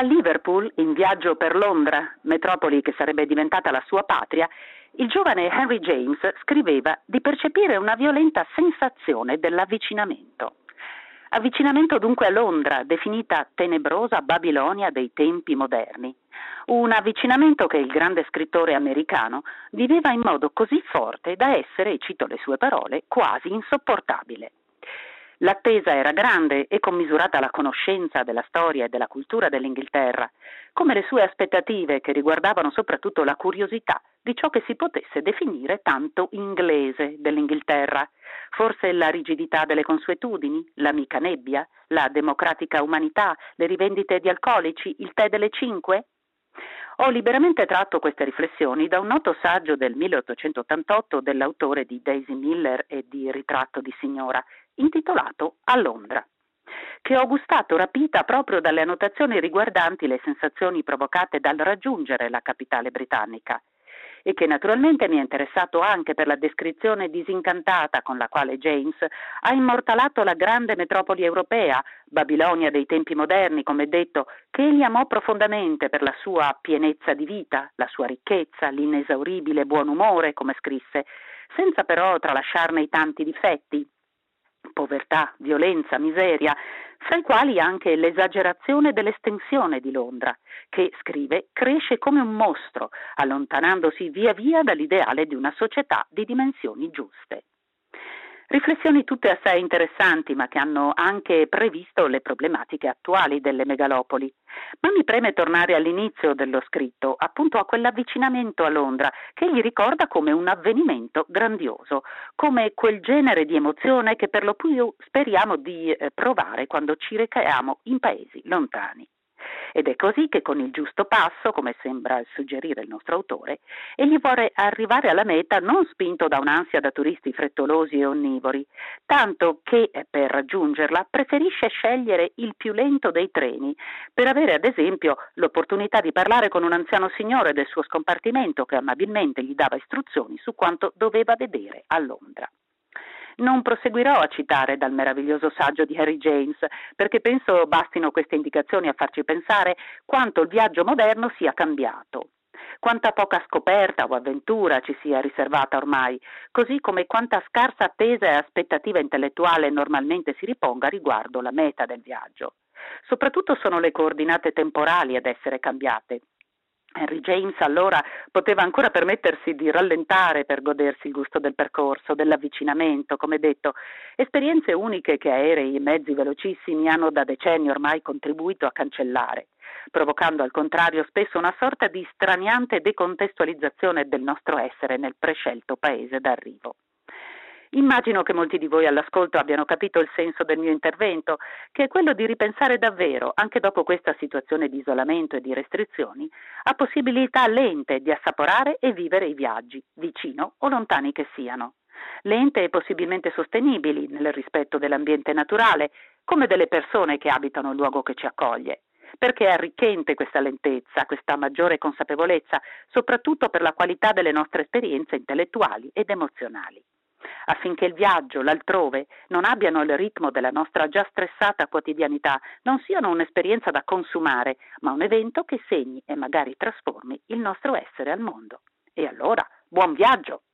A Liverpool, in viaggio per Londra, metropoli che sarebbe diventata la sua patria, il giovane Henry James scriveva di percepire una violenta sensazione dell'avvicinamento. Avvicinamento dunque a Londra, definita tenebrosa Babilonia dei tempi moderni. Un avvicinamento che il grande scrittore americano viveva in modo così forte da essere, cito le sue parole, quasi insopportabile. L'attesa era grande e commisurata la conoscenza della storia e della cultura dell'Inghilterra, come le sue aspettative che riguardavano soprattutto la curiosità di ciò che si potesse definire tanto inglese dell'Inghilterra, forse la rigidità delle consuetudini, l'amica nebbia, la democratica umanità, le rivendite di alcolici, il tè delle 5? Ho liberamente tratto queste riflessioni da un noto saggio del 1888 dell'autore di Daisy Miller e di Ritratto di signora, intitolato A Londra, che ho gustato rapita proprio dalle annotazioni riguardanti le sensazioni provocate dal raggiungere la capitale britannica e che naturalmente mi è interessato anche per la descrizione disincantata con la quale James ha immortalato la grande metropoli europea, Babilonia dei tempi moderni, come detto, che egli amò profondamente per la sua pienezza di vita, la sua ricchezza, l'inesauribile buon umore, come scrisse, senza però tralasciarne i tanti difetti, povertà, violenza, miseria, fra i quali anche l'esagerazione dell'estensione di Londra, che, scrive, cresce come un mostro, allontanandosi via via dall'ideale di una società di dimensioni giuste. Riflessioni tutte assai interessanti, ma che hanno anche previsto le problematiche attuali delle megalopoli. Ma mi preme tornare all'inizio dello scritto, appunto a quell'avvicinamento a Londra, che egli ricorda come un avvenimento grandioso, come quel genere di emozione che per lo più speriamo di provare quando ci rechiamo in paesi lontani. Ed è così che con il giusto passo, come sembra suggerire il nostro autore, egli vuole arrivare alla meta non spinto da un'ansia da turisti frettolosi e onnivori, tanto che per raggiungerla preferisce scegliere il più lento dei treni, per avere ad esempio l'opportunità di parlare con un anziano signore del suo scompartimento che amabilmente gli dava istruzioni su quanto doveva vedere a Londra. Non proseguirò a citare dal meraviglioso saggio di Henry James, perché penso bastino queste indicazioni a farci pensare quanto il viaggio moderno sia cambiato, quanta poca scoperta o avventura ci sia riservata ormai, così come quanta scarsa attesa e aspettativa intellettuale normalmente si riponga riguardo la meta del viaggio. Soprattutto sono le coordinate temporali ad essere cambiate. Henry James allora poteva ancora permettersi di rallentare per godersi il gusto del percorso, dell'avvicinamento, come detto, esperienze uniche che aerei e mezzi velocissimi hanno da decenni ormai contribuito a cancellare, provocando al contrario spesso una sorta di straniante decontestualizzazione del nostro essere nel prescelto paese d'arrivo. Immagino che molti di voi all'ascolto abbiano capito il senso del mio intervento, che è quello di ripensare davvero, anche dopo questa situazione di isolamento e di restrizioni, a possibilità lente di assaporare e vivere i viaggi, vicino o lontani che siano. Lente e possibilmente sostenibili nel rispetto dell'ambiente naturale, come delle persone che abitano il luogo che ci accoglie. Perché è arricchente questa lentezza, questa maggiore consapevolezza, soprattutto per la qualità delle nostre esperienze intellettuali ed emozionali. Affinché il viaggio, l'altrove, non abbiano il ritmo della nostra già stressata quotidianità, non siano un'esperienza da consumare, ma un evento che segni e magari trasformi il nostro essere al mondo. E allora, buon viaggio!